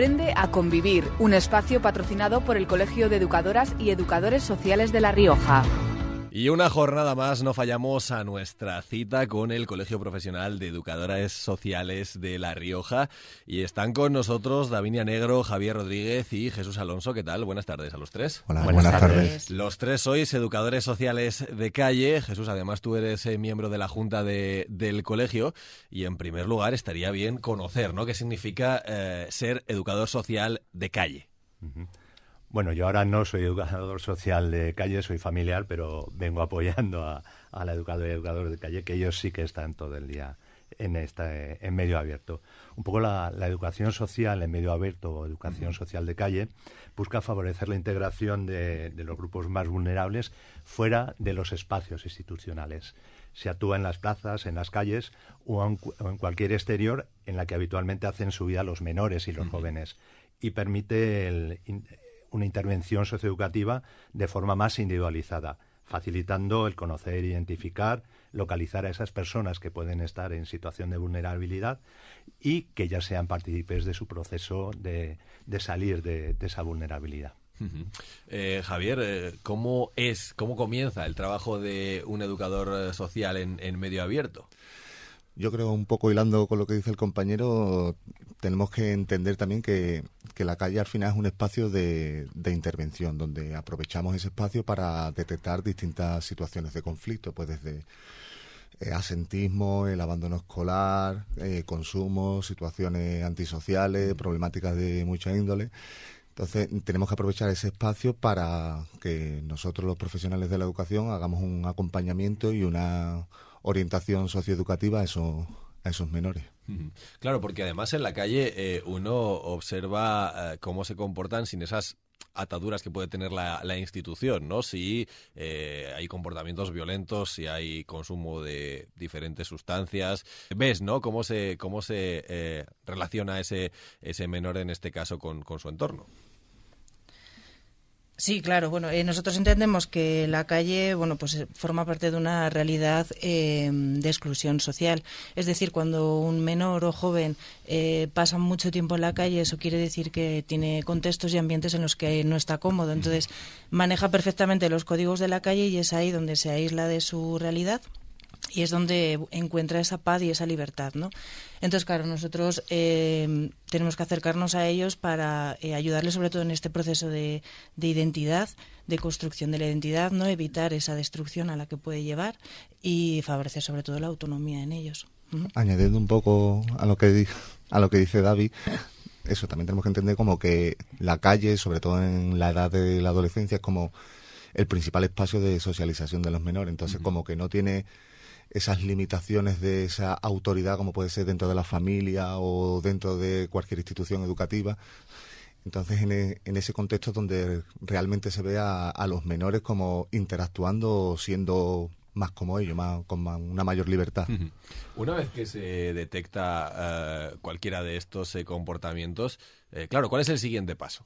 Aprende a convivir, un espacio patrocinado por el Colegio de Educadoras y Educadores Sociales de La Rioja. Y una jornada más no fallamos a nuestra cita con el Colegio Profesional de Educadoras Sociales de La Rioja. Y están con nosotros Davinia Negro, Javier Rodríguez y Jesús Alonso. ¿Qué tal? Buenas tardes a los tres. Hola, buenas tardes. Los tres sois educadores sociales de calle. Jesús, además tú eres miembro de la Junta del Colegio. Y en primer lugar estaría bien conocer, ¿no?, qué significa ser educador social de calle. Uh-huh. Bueno, yo ahora no soy educador social de calle, soy familiar, pero vengo apoyando a la educadora y educadores de calle, que ellos sí que están todo el día en medio abierto. Un poco la educación social en medio abierto o educación social de calle busca favorecer la integración de los grupos más vulnerables fuera de los espacios institucionales. Se actúa en las plazas, en las calles o en cualquier exterior en la que habitualmente hacen su vida los menores y los jóvenes, y permite una intervención socioeducativa de forma más individualizada, facilitando el conocer, identificar, localizar a esas personas que pueden estar en situación de vulnerabilidad y que ya sean partícipes de su proceso de salir de esa vulnerabilidad. Javier, ¿cómo comienza el trabajo de un educador social en medio abierto? Yo creo, un poco hilando con lo que dice el compañero, tenemos que entender también que la calle al final es un espacio de intervención, donde aprovechamos ese espacio para detectar distintas situaciones de conflicto, pues desde asentismo, el abandono escolar, consumo, situaciones antisociales, problemáticas de mucha índole. Entonces tenemos que aprovechar ese espacio para que nosotros, los profesionales de la educación, hagamos un acompañamiento y una orientación socioeducativa a esos menores. Claro, porque además en la calle uno observa cómo se comportan sin esas ataduras que puede tener la institución, ¿no? Si hay comportamientos violentos, si hay consumo de diferentes sustancias. Ves, ¿no?, cómo se relaciona ese menor, en este caso, con su entorno. Sí, claro. Bueno, nosotros entendemos que la calle, pues forma parte de una realidad de exclusión social. Es decir, cuando un menor o joven pasa mucho tiempo en la calle, eso quiere decir que tiene contextos y ambientes en los que no está cómodo. Entonces, maneja perfectamente los códigos de la calle y es ahí donde se aísla de su realidad. Y es donde encuentra esa paz y esa libertad, ¿no? Entonces, claro, nosotros tenemos que acercarnos a ellos para ayudarles, sobre todo en este proceso de identidad, de construcción de la identidad, ¿no? Evitar esa destrucción a la que puede llevar y favorecer sobre todo la autonomía en ellos. Añadiendo un poco a lo que dice David, eso también tenemos que entender como que la calle, sobre todo en la edad de la adolescencia, es como el principal espacio de socialización de los menores. Entonces, como que no tiene esas limitaciones de esa autoridad como puede ser dentro de la familia o dentro de cualquier institución educativa. Entonces, en ese contexto donde realmente se ve a los menores como interactuando, siendo más como ellos, con una mayor libertad. Una vez que se detecta cualquiera de estos comportamientos, claro, ¿cuál es el siguiente paso?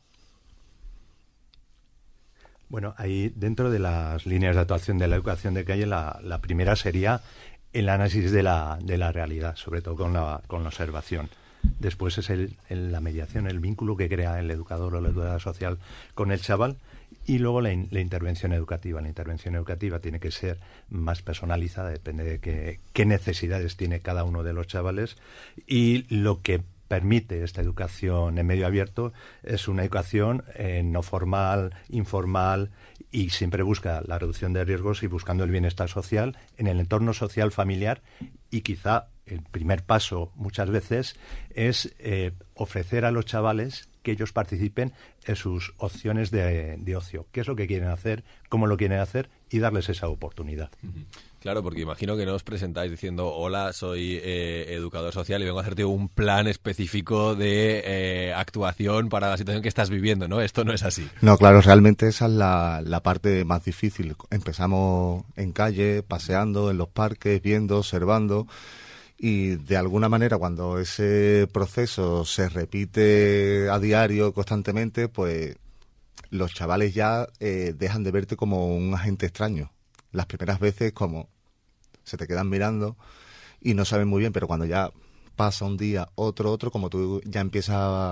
Bueno, ahí dentro de las líneas de actuación de la educación de calle, la primera sería el análisis de la realidad, sobre todo con la observación. Después es la mediación, el vínculo que crea el educador o la educadora social con el chaval, y luego la intervención educativa. La intervención educativa tiene que ser más personalizada, depende de qué necesidades tiene cada uno de los chavales, y lo que permite esta educación en medio abierto es una educación no formal, informal, y siempre busca la reducción de riesgos y buscando el bienestar social en el entorno social familiar. Y quizá el primer paso muchas veces es ofrecer a los chavales que ellos participen en sus opciones de ocio. ¿Qué es lo que quieren hacer? ¿Cómo lo quieren hacer? Y darles esa oportunidad. Claro, porque imagino que no os presentáis diciendo: hola, soy educador social y vengo a hacerte un plan específico de actuación para la situación que estás viviendo, ¿no? Esto no es así. No, claro, realmente esa es la parte más difícil. Empezamos en calle, paseando, en los parques, viendo, observando, y de alguna manera cuando ese proceso se repite a diario, constantemente, pues los chavales ya dejan de verte como un agente extraño. Las primeras veces como se te quedan mirando y no saben muy bien, pero cuando ya pasa un día, otro, como tú ya empiezas a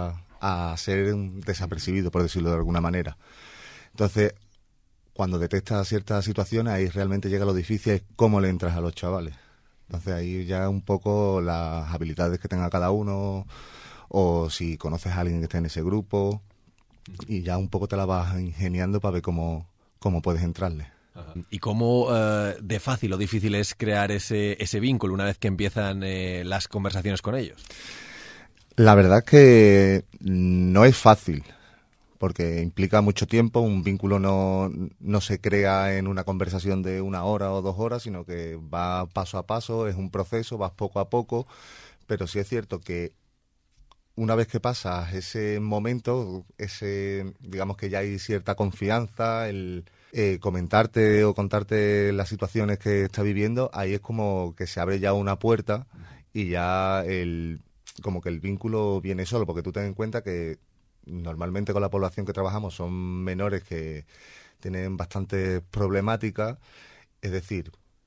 a ser desapercibido, por decirlo de alguna manera. Entonces, cuando detectas ciertas situaciones, ahí realmente llega lo difícil, es cómo le entras a los chavales. Entonces ahí ya un poco las habilidades que tenga cada uno, o si conoces a alguien que esté en ese grupo, y ya un poco te la vas ingeniando para ver cómo puedes entrarle. Ajá. ¿Y cómo de fácil o difícil es crear ese vínculo una vez que empiezan las conversaciones con ellos? La verdad es que no es fácil, porque implica mucho tiempo. Un vínculo no se crea en una conversación de 1 hora o 2 horas, sino que va paso a paso, es un proceso, vas poco a poco, pero sí es cierto que una vez que pasas ese momento, digamos que ya hay cierta confianza, el comentarte o contarte las situaciones que estás viviendo, ahí es como que se abre ya una puerta y ya como que el vínculo viene solo, porque tú ten en cuenta que normalmente con la población que trabajamos son menores que tienen bastantes problemáticas, es decir,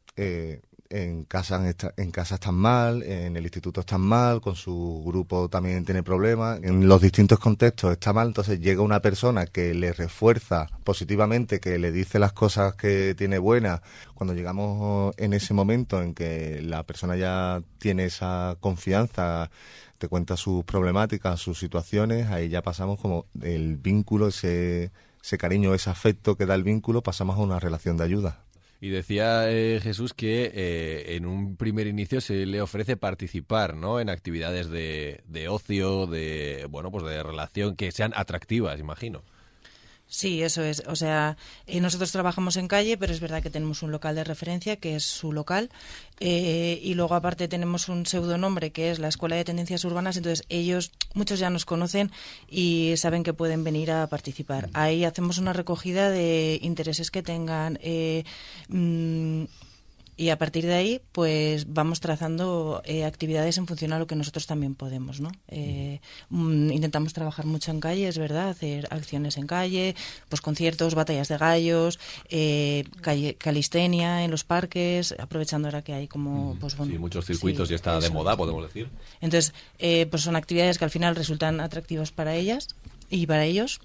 en casa están mal, en el instituto están mal, con su grupo también tiene problemas, en los distintos contextos está mal, entonces llega una persona que le refuerza positivamente, que le dice las cosas que tiene buenas. Cuando llegamos en ese momento en que la persona ya tiene esa confianza, te cuenta sus problemáticas, sus situaciones, ahí ya pasamos como el vínculo, ese cariño, ese afecto que da el vínculo, pasamos a una relación de ayuda. Y decía Jesús que en un primer inicio se le ofrece participar, ¿no?, en actividades de ocio, de relación, que sean atractivas, imagino. Sí, eso es. O sea, nosotros trabajamos en calle, pero es verdad que tenemos un local de referencia, que es su local, y luego aparte tenemos un pseudonombre, que es la Escuela de Tendencias Urbanas. Entonces muchos ya nos conocen y saben que pueden venir a participar. Ahí hacemos una recogida de intereses que tengan, y a partir de ahí, pues vamos trazando actividades en función a lo que nosotros también podemos, ¿no? Intentamos trabajar mucho en calle, es verdad, hacer acciones en calle, pues conciertos, batallas de gallos, calistenia en los parques, aprovechando ahora que hay como... Pues, bueno, sí, muchos circuitos, y está de moda, podemos decir. Entonces, pues son actividades que al final resultan atractivas para ellas y para ellos.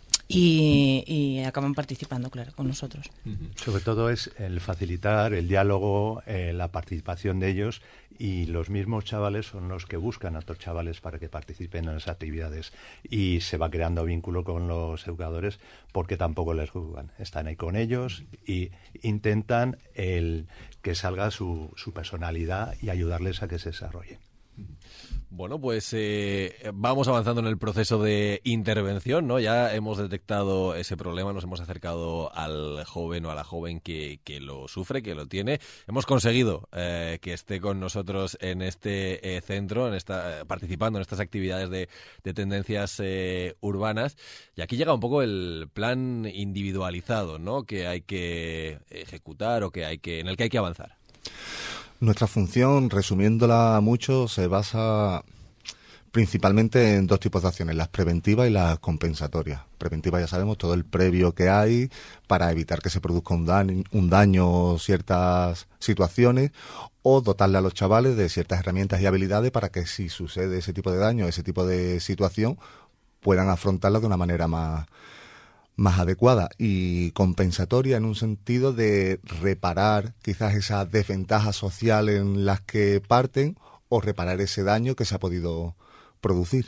Y acaban participando, claro, con nosotros. Sobre todo es el facilitar el diálogo, la participación de ellos, y los mismos chavales son los que buscan a otros chavales para que participen en las actividades, y se va creando vínculo con los educadores porque tampoco les juzgan. Están ahí con ellos y intentan que salga su personalidad y ayudarles a que se desarrollen. Bueno, pues vamos avanzando en el proceso de intervención, ¿no? Ya hemos detectado ese problema, nos hemos acercado al joven o a la joven que lo sufre, que lo tiene. Hemos conseguido que esté con nosotros en este centro, participando en estas actividades de tendencias urbanas. Y aquí llega un poco el plan individualizado, ¿no?, que hay que ejecutar o en el que hay que avanzar. Nuestra función, resumiéndola mucho, se basa principalmente en 2 tipos de acciones, las preventivas y las compensatorias. Preventivas, ya sabemos, todo el previo que hay para evitar que se produzca un daño o ciertas situaciones, o dotarle a los chavales de ciertas herramientas y habilidades para que si sucede ese tipo de daño, ese tipo de situación, puedan afrontarla de una manera más adecuada, y compensatoria en un sentido de reparar quizás esa desventaja social en las que parten, o reparar ese daño que se ha podido producir.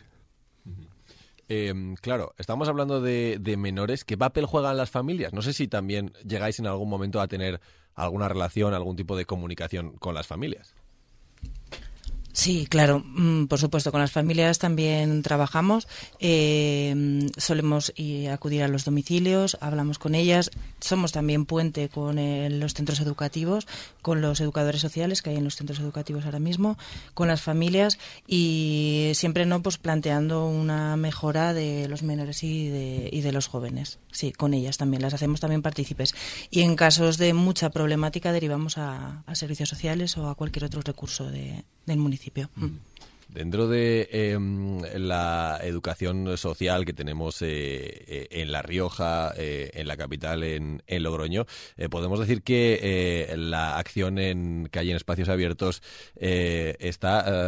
Claro, estamos hablando de menores. ¿Qué papel juegan las familias? No sé si también llegáis en algún momento a tener alguna relación, algún tipo de comunicación con las familias. Sí, claro, por supuesto, con las familias también trabajamos, solemos acudir a los domicilios, hablamos con ellas, somos también puente con los centros educativos, con los educadores sociales que hay en los centros educativos ahora mismo, con las familias, y siempre pues planteando una mejora de los menores y de los jóvenes. Sí, con ellas también, las hacemos también partícipes. Y en casos de mucha problemática derivamos a servicios sociales o a cualquier otro recurso del municipio. Dentro de la educación social que tenemos en La Rioja, en la capital, en Logroño, podemos decir que la acción en calle, en espacios abiertos, está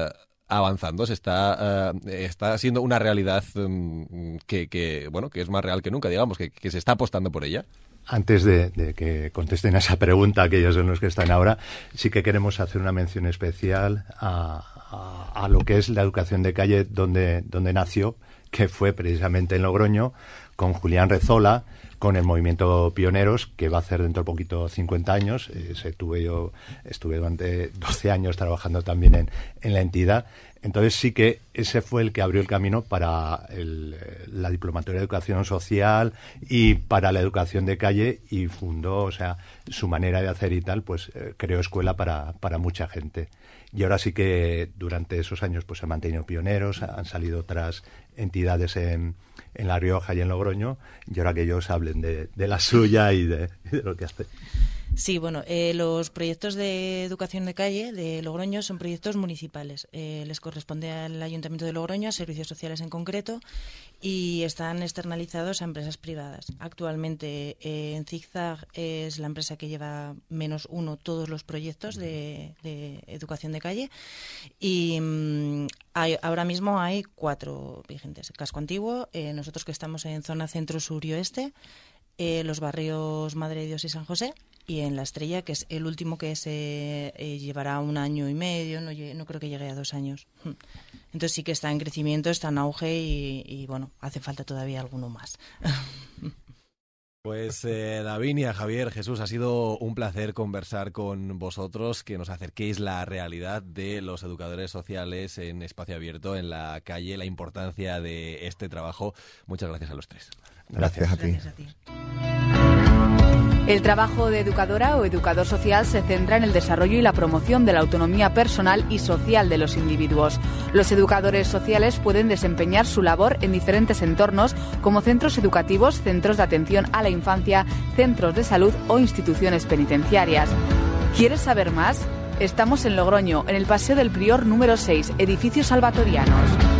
avanzando, está siendo una realidad que es más real que nunca, digamos, que se está apostando por ella. Antes de que contesten a esa pregunta, aquellos son los que están ahora, sí que queremos hacer una mención especial a lo que es la educación de calle donde nació, que fue precisamente en Logroño, con Julián Rezola, con el movimiento Pioneros, que va a hacer dentro de poquito 50 años. Estuve durante 12 años trabajando también en la entidad. Entonces sí que ese fue el que abrió el camino para la Diplomatura de Educación Social y para la educación de calle, y fundó, o sea, su manera de hacer y tal, pues creó escuela para mucha gente. Y ahora sí que durante esos años pues se han mantenido Pioneros, han salido otras entidades en La Rioja y en Logroño, y ahora que ellos hablen de la suya y de lo que hace. Sí, bueno, los proyectos de educación de calle de Logroño son proyectos municipales. Les corresponde al Ayuntamiento de Logroño, a servicios sociales en concreto, y están externalizados a empresas privadas. Actualmente en Zigzag es la empresa que lleva -1 todos los proyectos de educación de calle, y ahora mismo hay 4 vigentes. Casco Antiguo, nosotros que estamos en zona centro, sur y oeste, los barrios Madre de Dios y San José, y en La Estrella, que es el último, que se llevará 1 año y medio, no creo que llegue a 2 años. Entonces sí que está en crecimiento, está en auge y bueno, hace falta todavía alguno más. Pues Davinia, Javier, Jesús, ha sido un placer conversar con vosotros, que nos acerquéis la realidad de los educadores sociales en espacio abierto, en la calle, la importancia de este trabajo. Muchas gracias a los 3. Gracias a ti. Gracias a ti. El trabajo de educadora o educador social se centra en el desarrollo y la promoción de la autonomía personal y social de los individuos. Los educadores sociales pueden desempeñar su labor en diferentes entornos, como centros educativos, centros de atención a la infancia, centros de salud o instituciones penitenciarias. ¿Quieres saber más? Estamos en Logroño, en el Paseo del Prior número 6, Edificios Salvatorianos.